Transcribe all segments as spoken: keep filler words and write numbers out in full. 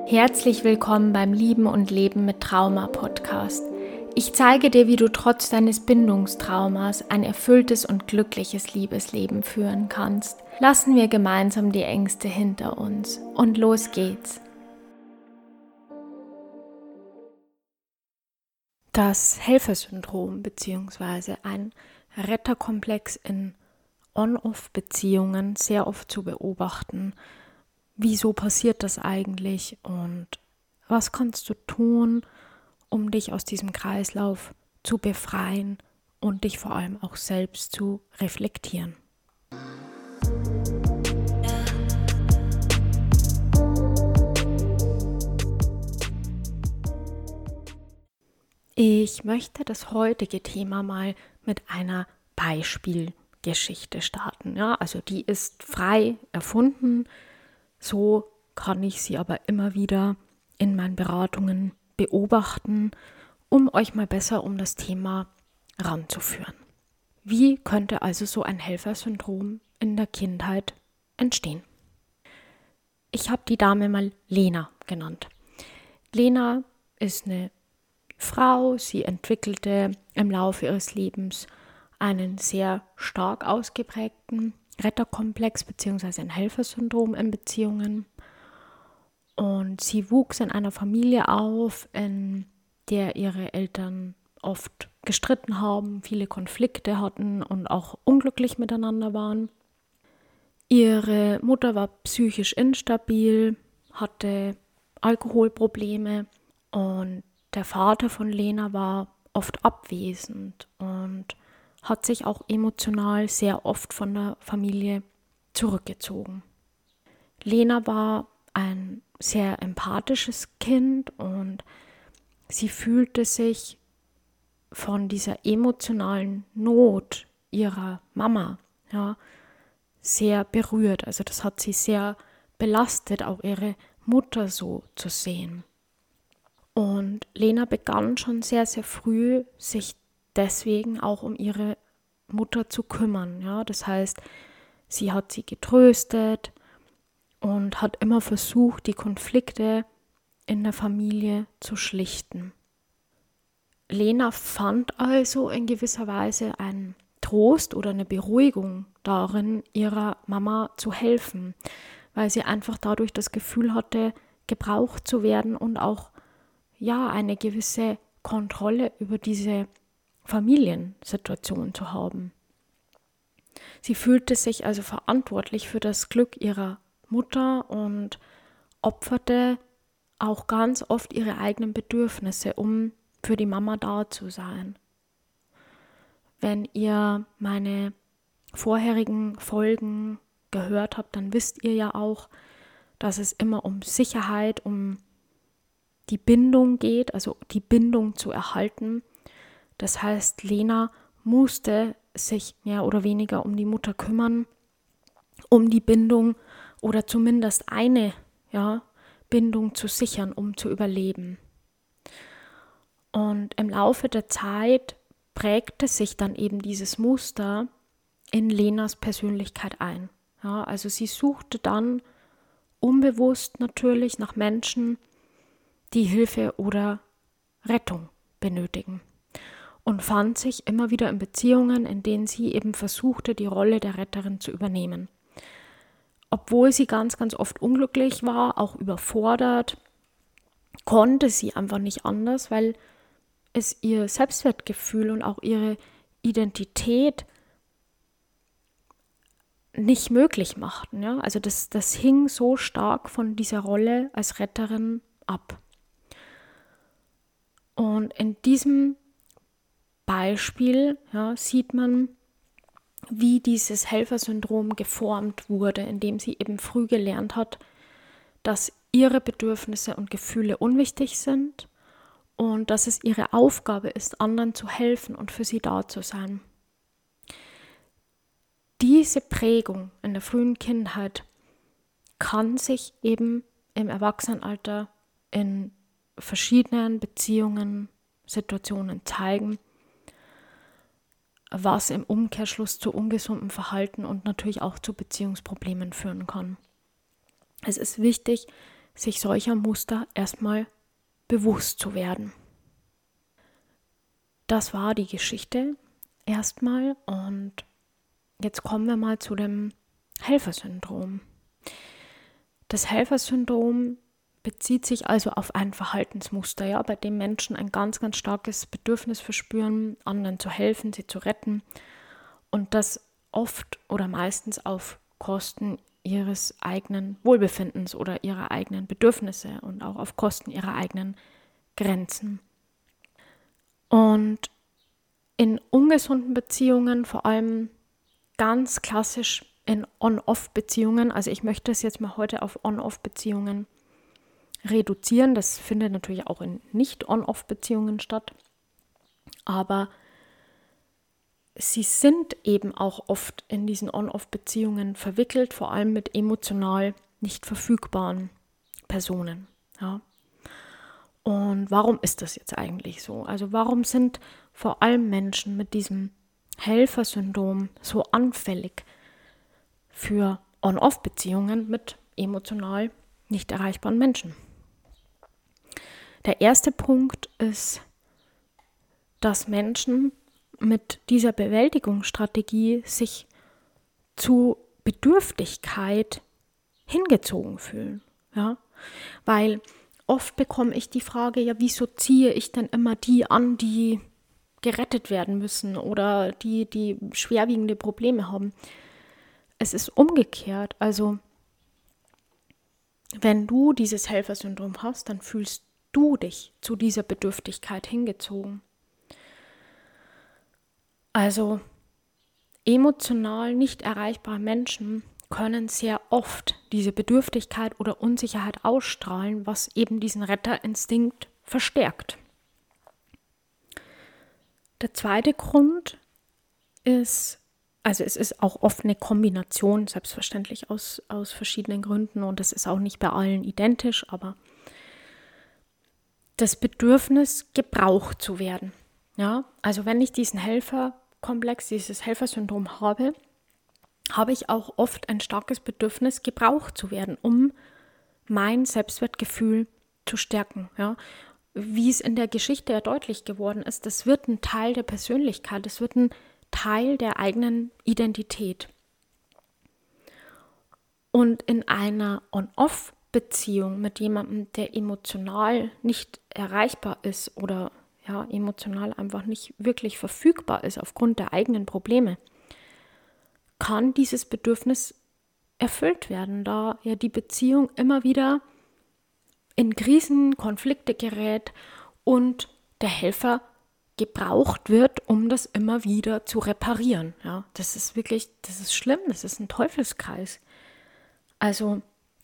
Herzlich willkommen beim Lieben und Leben mit Trauma Podcast. Ich zeige dir, wie du trotz deines Bindungstraumas ein erfülltes und glückliches Liebesleben führen kannst. Lassen wir gemeinsam die Ängste hinter uns und los geht's. Das Helfersyndrom bzw. ein Retterkomplex in On-Off-Beziehungen sehr oft zu beobachten. Wieso passiert das eigentlich und was kannst du tun, um dich aus diesem Kreislauf zu befreien und dich vor allem auch selbst zu reflektieren? Ich möchte das heutige Thema mal mit einer Beispielgeschichte starten. Ja, also die ist frei erfunden. So kann ich sie aber immer wieder in meinen Beratungen beobachten, um euch mal besser um das Thema ranzuführen. Wie könnte also so ein Helfersyndrom in der Kindheit entstehen? Ich habe die Dame mal Lena genannt. Lena ist eine Frau, sie entwickelte im Laufe ihres Lebens einen sehr stark ausgeprägten Retterkomplex bzw. ein Helfersyndrom in Beziehungen. Und sie wuchs in einer Familie auf, in der ihre Eltern oft gestritten haben, viele Konflikte hatten und auch unglücklich miteinander waren. Ihre Mutter war psychisch instabil, hatte Alkoholprobleme und der Vater von Lena war oft abwesend und hat sich auch emotional sehr oft von der Familie zurückgezogen. Lena war ein sehr empathisches Kind und sie fühlte sich von dieser emotionalen Not ihrer Mama ja, sehr berührt. Also das hat sie sehr belastet, auch ihre Mutter so zu sehen. Und Lena begann schon sehr, sehr früh, sich deswegen auch um ihre Mutter zu kümmern. Ja? Das heißt, sie hat sie getröstet und hat immer versucht, die Konflikte in der Familie zu schlichten. Lena fand also in gewisser Weise einen Trost oder eine Beruhigung darin, ihrer Mama zu helfen, weil sie einfach dadurch das Gefühl hatte, gebraucht zu werden und auch ja, eine gewisse Kontrolle über diese Familiensituation zu haben. Sie fühlte sich also verantwortlich für das Glück ihrer Mutter und opferte auch ganz oft ihre eigenen Bedürfnisse, um für die Mama da zu sein. Wenn ihr meine vorherigen Folgen gehört habt, dann wisst ihr ja auch, dass es immer um Sicherheit, um die Bindung geht, also die Bindung zu erhalten. Das heißt, Lena musste sich mehr oder weniger um die Mutter kümmern, um die Bindung oder zumindest eine ja, Bindung zu sichern, um zu überleben. Und im Laufe der Zeit prägte sich dann eben dieses Muster in Lenas Persönlichkeit ein. Ja, also sie suchte dann unbewusst natürlich nach Menschen, die Hilfe oder Rettung benötigen. Und fand sich immer wieder in Beziehungen, in denen sie eben versuchte, die Rolle der Retterin zu übernehmen. Obwohl sie ganz, ganz oft unglücklich war, auch überfordert, konnte sie einfach nicht anders, weil es ihr Selbstwertgefühl und auch ihre Identität nicht möglich machten. Ja? Also das, das hing so stark von dieser Rolle als Retterin ab. Und in diesem Beispiel ja, sieht man, wie dieses Helfersyndrom geformt wurde, indem sie eben früh gelernt hat, dass ihre Bedürfnisse und Gefühle unwichtig sind und dass es ihre Aufgabe ist, anderen zu helfen und für sie da zu sein. Diese Prägung in der frühen Kindheit kann sich eben im Erwachsenenalter in verschiedenen Beziehungen, Situationen zeigen, was im Umkehrschluss zu ungesundem Verhalten und natürlich auch zu Beziehungsproblemen führen kann. Es ist wichtig, sich solcher Muster erstmal bewusst zu werden. Das war die Geschichte erstmal und jetzt kommen wir mal zu dem Helfersyndrom. Das Helfersyndrom bezieht sich also auf ein Verhaltensmuster, ja, bei dem Menschen ein ganz, ganz starkes Bedürfnis verspüren, anderen zu helfen, sie zu retten und das oft oder meistens auf Kosten ihres eigenen Wohlbefindens oder ihrer eigenen Bedürfnisse und auch auf Kosten ihrer eigenen Grenzen. Und in ungesunden Beziehungen, vor allem ganz klassisch in On-Off-Beziehungen, also ich möchte es jetzt mal heute auf On-Off-Beziehungen reduzieren, das findet natürlich auch in Nicht-On-Off-Beziehungen statt, aber sie sind eben auch oft in diesen On-Off-Beziehungen verwickelt, vor allem mit emotional nicht verfügbaren Personen. Ja. Und warum ist das jetzt eigentlich so? Also warum sind vor allem Menschen mit diesem Helfersyndrom so anfällig für On-Off-Beziehungen mit emotional nicht erreichbaren Menschen? Der erste Punkt ist, dass Menschen mit dieser Bewältigungsstrategie sich zu Bedürftigkeit hingezogen fühlen. Ja? Weil oft bekomme ich die Frage, ja, wieso ziehe ich denn immer die an, die gerettet werden müssen oder die, die schwerwiegende Probleme haben? Es ist umgekehrt. Also, wenn du dieses Helfersyndrom hast, dann fühlst du dich zu dieser Bedürftigkeit hingezogen. Also, emotional nicht erreichbare Menschen können sehr oft diese Bedürftigkeit oder Unsicherheit ausstrahlen, was eben diesen Retterinstinkt verstärkt. Der zweite Grund ist, also es ist auch oft eine Kombination, selbstverständlich aus, aus verschiedenen Gründen und das ist auch nicht bei allen identisch, aber das Bedürfnis, gebraucht zu werden. Ja, also wenn ich diesen Helferkomplex, dieses Helfersyndrom habe, habe ich auch oft ein starkes Bedürfnis, gebraucht zu werden, um mein Selbstwertgefühl zu stärken. Ja. Wie es in der Geschichte ja deutlich geworden ist, das wird ein Teil der Persönlichkeit, das wird ein Teil der eigenen Identität. Und in einer On-Off-Beziehung mit jemandem, der emotional nicht erreichbar ist oder ja, emotional einfach nicht wirklich verfügbar ist aufgrund der eigenen Probleme, kann dieses Bedürfnis erfüllt werden, da ja die Beziehung immer wieder in Krisen, Konflikte gerät und der Helfer gebraucht wird, um das immer wieder zu reparieren. Ja, das ist wirklich, das ist schlimm, das ist ein Teufelskreis. Also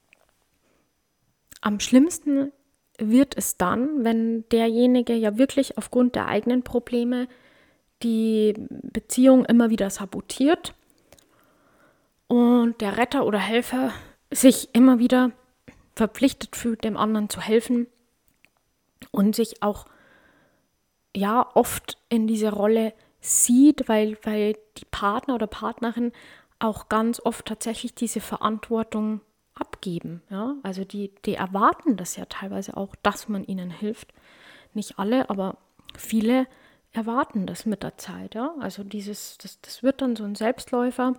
am schlimmsten wird es dann, wenn derjenige ja wirklich aufgrund der eigenen Probleme die Beziehung immer wieder sabotiert und der Retter oder Helfer sich immer wieder verpflichtet fühlt, dem anderen zu helfen und sich auch ja oft in diese Rolle sieht, weil, weil die Partner oder Partnerin auch ganz oft tatsächlich diese Verantwortung abgeben. Ja? Also die, die erwarten das ja teilweise auch, dass man ihnen hilft. Nicht alle, aber viele erwarten das mit der Zeit. Ja? Also dieses, das, das wird dann so ein Selbstläufer.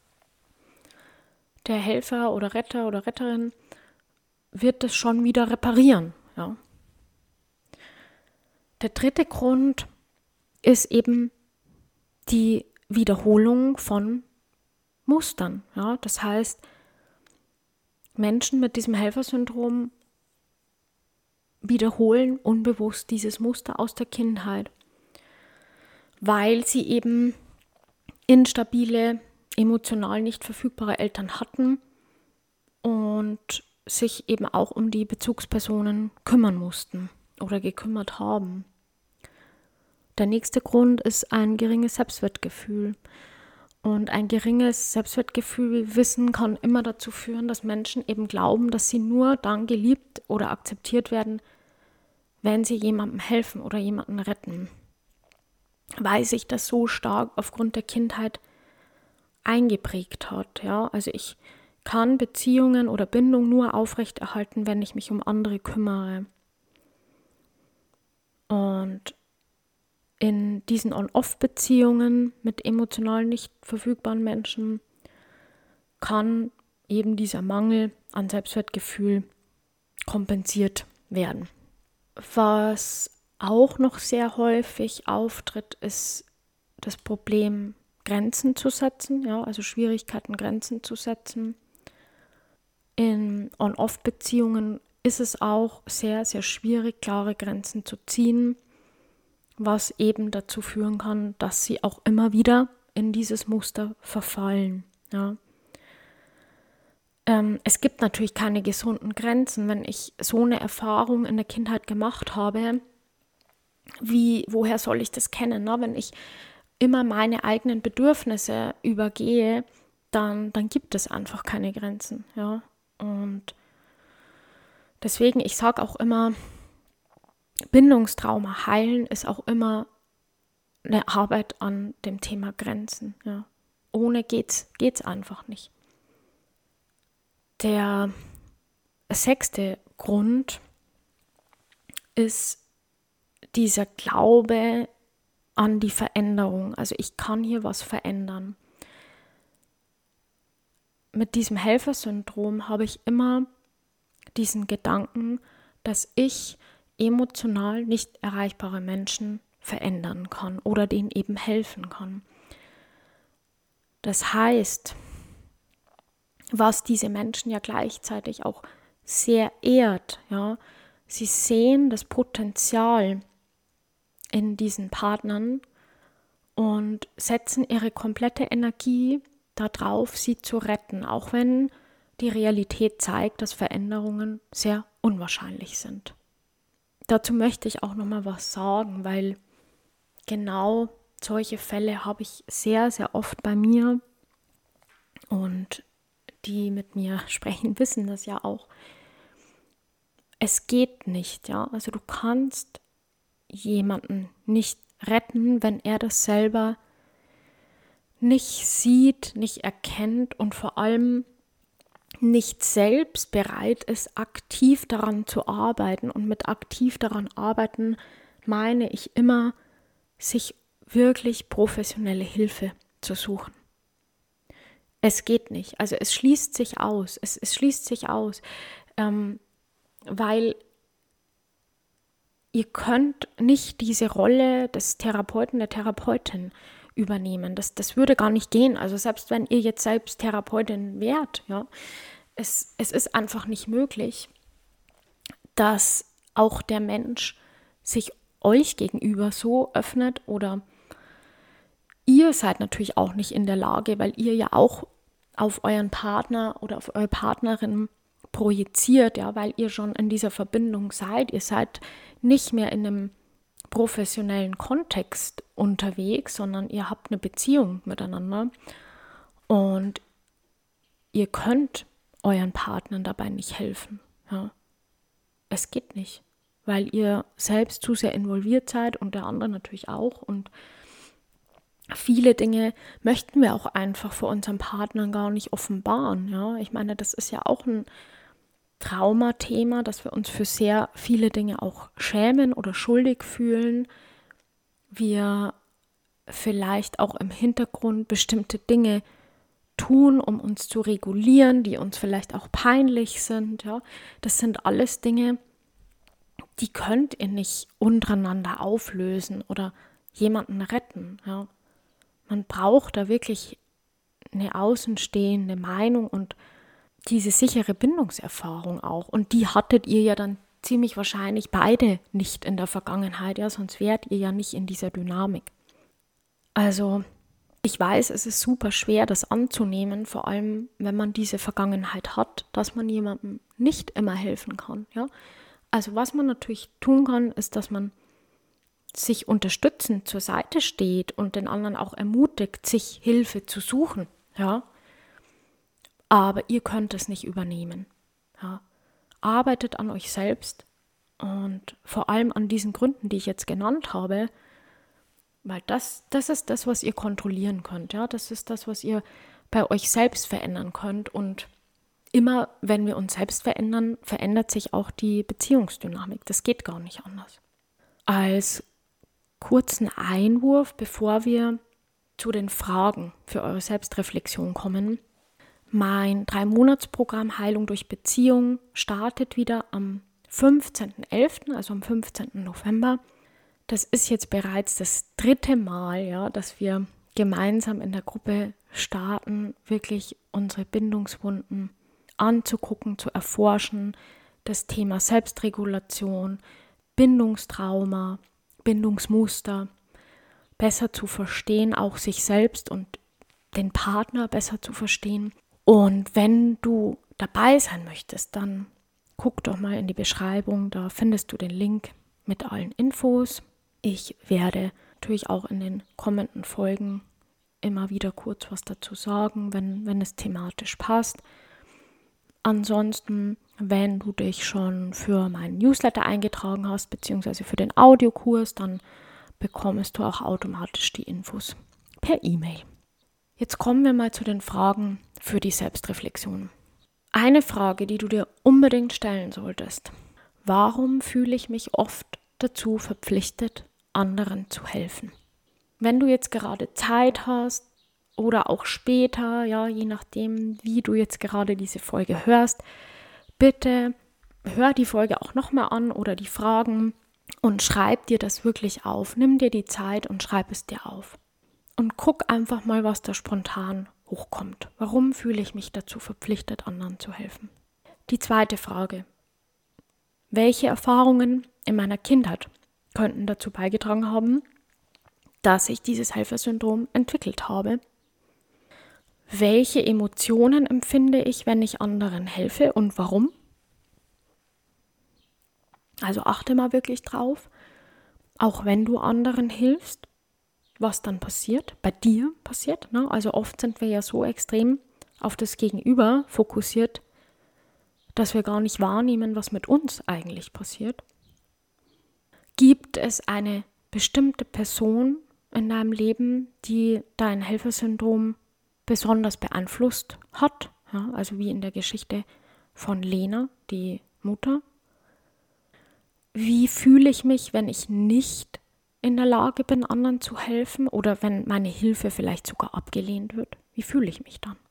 Der Helfer oder Retter oder Retterin wird das schon wieder reparieren. Ja. Der dritte Grund ist eben die Wiederholung von Mustern. Ja. Das heißt, Menschen mit diesem Helfersyndrom wiederholen unbewusst dieses Muster aus der Kindheit, weil sie eben instabile, emotional nicht verfügbare Eltern hatten und sich eben auch um die Bezugspersonen kümmern mussten oder gekümmert haben. Der nächste Grund ist ein geringes Selbstwertgefühl. Und ein geringes Selbstwertgefühl, Wissen kann immer dazu führen, dass Menschen eben glauben, dass sie nur dann geliebt oder akzeptiert werden, wenn sie jemandem helfen oder jemanden retten. Weil sich das so stark aufgrund der Kindheit eingeprägt hat. Ja? Also ich kann Beziehungen oder Bindung nur aufrechterhalten, wenn ich mich um andere kümmere. Und in diesen On-Off-Beziehungen mit emotional nicht verfügbaren Menschen kann eben dieser Mangel an Selbstwertgefühl kompensiert werden. Was auch noch sehr häufig auftritt, ist das Problem, Grenzen zu setzen, ja, also Schwierigkeiten, Grenzen zu setzen. In On-Off-Beziehungen ist es auch sehr, sehr schwierig, klare Grenzen zu ziehen, was eben dazu führen kann, dass sie auch immer wieder in dieses Muster verfallen. Ja. Ähm, es gibt natürlich keine gesunden Grenzen. Wenn ich so eine Erfahrung in der Kindheit gemacht habe, wie, woher soll ich das kennen? Ne? Wenn ich immer meine eigenen Bedürfnisse übergehe, dann, dann gibt es einfach keine Grenzen. Ja. Und deswegen, ich sage auch immer, Bindungstrauma heilen ist auch immer eine Arbeit an dem Thema Grenzen. Ja. Ohne geht's, geht's einfach nicht. Der sechste Grund ist dieser Glaube an die Veränderung. Also ich kann hier was verändern. Mit diesem Helfersyndrom habe ich immer diesen Gedanken, dass ich emotional nicht erreichbare Menschen verändern kann oder denen eben helfen kann. Das heißt, was diese Menschen ja gleichzeitig auch sehr ehrt, ja, sie sehen das Potenzial in diesen Partnern und setzen ihre komplette Energie darauf, sie zu retten, auch wenn die Realität zeigt, dass Veränderungen sehr unwahrscheinlich sind. Dazu möchte ich auch noch mal was sagen, weil genau solche Fälle habe ich sehr, sehr oft bei mir und die mit mir sprechen, wissen das ja auch. Es geht nicht, ja. Also du kannst jemanden nicht retten, wenn er das selber nicht sieht, nicht erkennt und vor allem nicht selbst bereit ist, aktiv daran zu arbeiten. Und mit aktiv daran arbeiten meine ich immer, sich wirklich professionelle Hilfe zu suchen. Es geht nicht, also es schließt sich aus, es, es schließt sich aus, ähm, weil ihr könnt nicht diese Rolle des Therapeuten, der Therapeutin übernehmen. Das, das würde gar nicht gehen. Also selbst wenn ihr jetzt selbst Therapeutin wärt, ja, es, es ist einfach nicht möglich, dass auch der Mensch sich euch gegenüber so öffnet oder ihr seid natürlich auch nicht in der Lage, weil ihr ja auch auf euren Partner oder auf eure Partnerin projiziert, ja, weil ihr schon in dieser Verbindung seid. Ihr seid nicht mehr in einem professionellen Kontext unterwegs, sondern ihr habt eine Beziehung miteinander und ihr könnt euren Partnern dabei nicht helfen. Ja. Es geht nicht, weil ihr selbst zu sehr involviert seid und der andere natürlich auch und viele Dinge möchten wir auch einfach vor unseren Partnern gar nicht offenbaren. Ja. Ich meine, das ist ja auch ein Traumathema, dass wir uns für sehr viele Dinge auch schämen oder schuldig fühlen. Wir vielleicht auch im Hintergrund bestimmte Dinge tun, um uns zu regulieren, die uns vielleicht auch peinlich sind. Ja. Das sind alles Dinge, die könnt ihr nicht untereinander auflösen oder jemanden retten. Ja. Man braucht da wirklich eine außenstehende Meinung und diese sichere Bindungserfahrung auch. Und die hattet ihr ja dann ziemlich wahrscheinlich beide nicht in der Vergangenheit, ja, sonst wärt ihr ja nicht in dieser Dynamik. Also ich weiß, es ist super schwer, das anzunehmen, vor allem wenn man diese Vergangenheit hat, dass man jemandem nicht immer helfen kann. Ja? Also was man natürlich tun kann, ist, dass man sich unterstützend zur Seite steht und den anderen auch ermutigt, sich Hilfe zu suchen. Ja? Aber ihr könnt es nicht übernehmen. Ja? Arbeitet an euch selbst und vor allem an diesen Gründen, die ich jetzt genannt habe, weil das, das ist das, was ihr kontrollieren könnt. Ja? Das ist das, was ihr bei euch selbst verändern könnt und immer wenn wir uns selbst verändern, verändert sich auch die Beziehungsdynamik. Das geht gar nicht anders. Als kurzen Einwurf, bevor wir zu den Fragen für eure Selbstreflexion kommen. Mein Drei-Monats-Programm Heilung durch Beziehung startet wieder am fünfzehnten elften, also am fünfzehnten November. Das ist jetzt bereits das dritte Mal, ja, dass wir gemeinsam in der Gruppe starten, wirklich unsere Bindungswunden anzugucken, zu erforschen, das Thema Selbstregulation, Bindungstrauma, Bindungsmuster besser zu verstehen, auch sich selbst und den Partner besser zu verstehen. Und wenn du dabei sein möchtest, dann guck doch mal in die Beschreibung, da findest du den Link mit allen Infos. Ich werde natürlich auch in den kommenden Folgen immer wieder kurz was dazu sagen, wenn, wenn es thematisch passt. Ansonsten, wenn du dich schon für meinen Newsletter eingetragen hast, beziehungsweise für den Audiokurs, dann bekommst du auch automatisch die Infos per E-Mail. Jetzt kommen wir mal zu den Fragen für die Selbstreflexion. Eine Frage, die du dir unbedingt stellen solltest. Warum fühle ich mich oft dazu verpflichtet, anderen zu helfen? Wenn du jetzt gerade Zeit hast oder auch später, ja, je nachdem, wie du jetzt gerade diese Folge hörst, bitte hör die Folge auch nochmal an oder die Fragen und schreib dir das wirklich auf. Nimm dir die Zeit und schreib es dir auf. Und guck einfach mal, was da spontan hochkommt. Warum fühle ich mich dazu verpflichtet, anderen zu helfen? Die zweite Frage. Welche Erfahrungen in meiner Kindheit könnten dazu beigetragen haben, dass ich dieses Helfersyndrom entwickelt habe? Welche Emotionen empfinde ich, wenn ich anderen helfe und warum? Also achte mal wirklich drauf, auch wenn du anderen hilfst, was dann passiert, bei dir passiert. Ne? Also oft sind wir ja so extrem auf das Gegenüber fokussiert, dass wir gar nicht wahrnehmen, was mit uns eigentlich passiert. Gibt es eine bestimmte Person in deinem Leben, die dein Helfersyndrom besonders beeinflusst hat? Ja, also wie in der Geschichte von Lena, die Mutter. Wie fühle ich mich, wenn ich nicht in der Lage bin, anderen zu helfen oder wenn meine Hilfe vielleicht sogar abgelehnt wird? Wie fühle ich mich dann?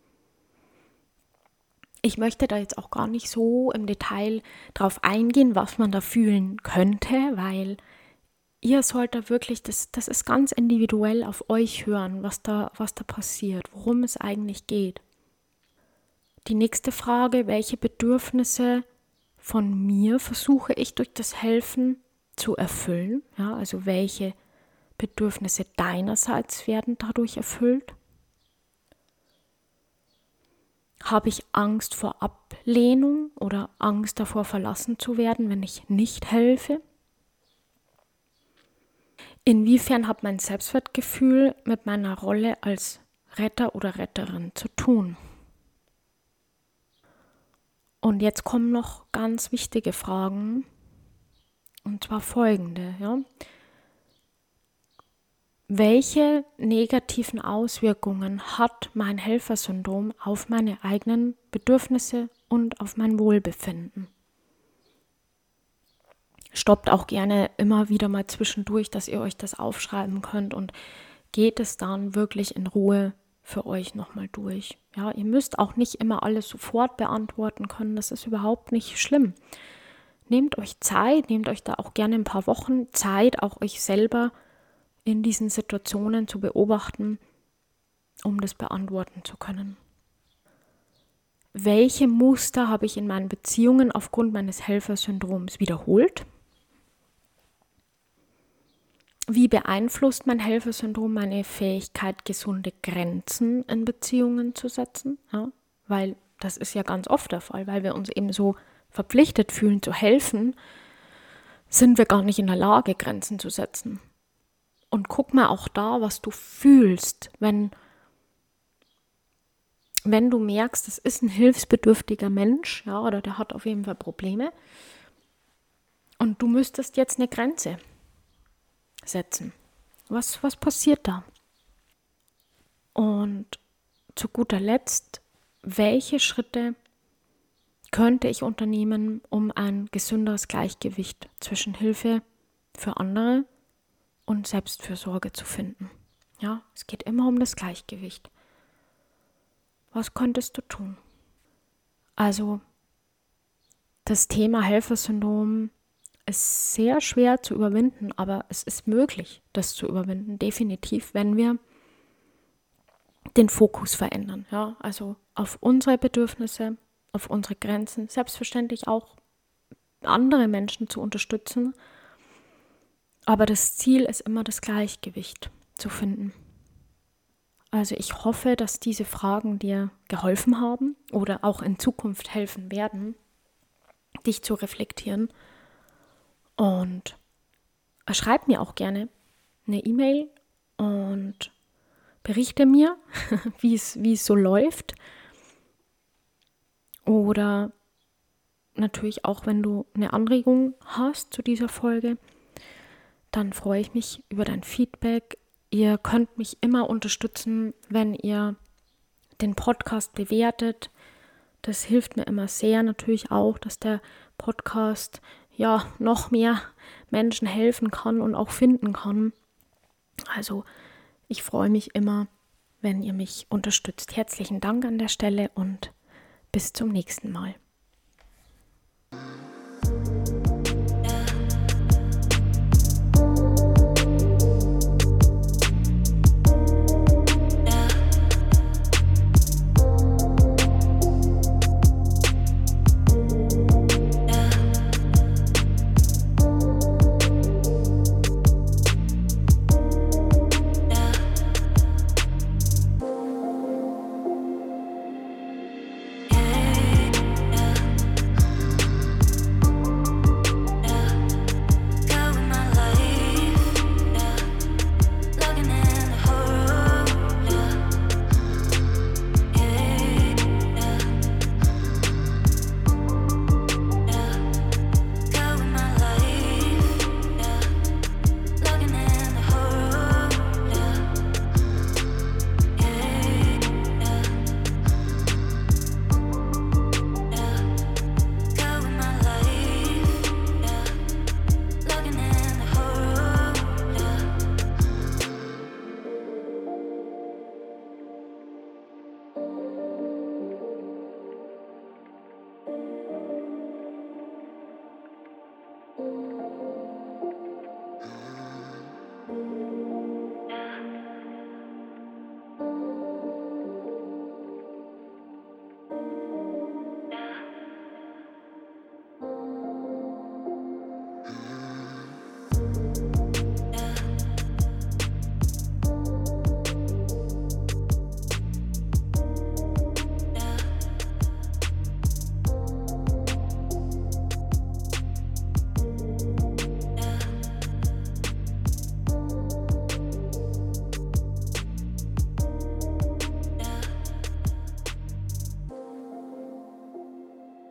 Ich möchte da jetzt auch gar nicht so im Detail drauf eingehen, was man da fühlen könnte, weil ihr sollt da wirklich, das, das ist ganz individuell auf euch hören, was da, was da passiert, worum es eigentlich geht. Die nächste Frage, welche Bedürfnisse von mir versuche ich durch das Helfen zu erfüllen? Ja, also welche Bedürfnisse deinerseits werden dadurch erfüllt? Habe ich Angst vor Ablehnung oder Angst davor, verlassen zu werden, wenn ich nicht helfe? Inwiefern hat mein Selbstwertgefühl mit meiner Rolle als Retter oder Retterin zu tun? Und jetzt kommen noch ganz wichtige Fragen, und zwar folgende. Ja? Welche negativen Auswirkungen hat mein Helfersyndrom auf meine eigenen Bedürfnisse und auf mein Wohlbefinden? Stoppt auch gerne immer wieder mal zwischendurch, dass ihr euch das aufschreiben könnt und geht es dann wirklich in Ruhe für euch nochmal durch. Ja, ihr müsst auch nicht immer alles sofort beantworten können, das ist überhaupt nicht schlimm. Nehmt euch Zeit, nehmt euch da auch gerne ein paar Wochen Zeit, auch euch selber in diesen Situationen zu beobachten, um das beantworten zu können. Welche Muster habe ich in meinen Beziehungen aufgrund meines Helfersyndroms wiederholt? Wie beeinflusst mein Helfersyndrom meine Fähigkeit, gesunde Grenzen in Beziehungen zu setzen? Ja, weil das ist ja ganz oft der Fall, weil wir uns eben so verpflichtet fühlen zu helfen, sind wir gar nicht in der Lage, Grenzen zu setzen. Und guck mal auch da, was du fühlst, wenn, wenn du merkst, das ist ein hilfsbedürftiger Mensch, ja, oder der hat auf jeden Fall Probleme und du müsstest jetzt eine Grenze setzen. Was, was passiert da? Und zu guter Letzt, welche Schritte könnte ich unternehmen, um ein gesünderes Gleichgewicht zwischen Hilfe für andere und Selbstfürsorge zu finden. Ja, es geht immer um das Gleichgewicht. Was könntest du tun? Also, das Thema Helfersyndrom ist sehr schwer zu überwinden, aber es ist möglich, das zu überwinden, definitiv, wenn wir den Fokus verändern. Ja, also auf unsere Bedürfnisse, auf unsere Grenzen, selbstverständlich auch andere Menschen zu unterstützen. Aber das Ziel ist immer das Gleichgewicht zu finden. Also ich hoffe, dass diese Fragen dir geholfen haben oder auch in Zukunft helfen werden, dich zu reflektieren. Und schreib mir auch gerne eine E-Mail und berichte mir, wie es, wie es so läuft. Oder natürlich auch, wenn du eine Anregung hast zu dieser Folge, dann freue ich mich über dein Feedback. Ihr könnt mich immer unterstützen, wenn ihr den Podcast bewertet. Das hilft mir immer sehr. Natürlich auch, dass der Podcast ja noch mehr Menschen helfen kann und auch finden kann. Also ich freue mich immer, wenn ihr mich unterstützt. Herzlichen Dank an der Stelle und bis zum nächsten Mal.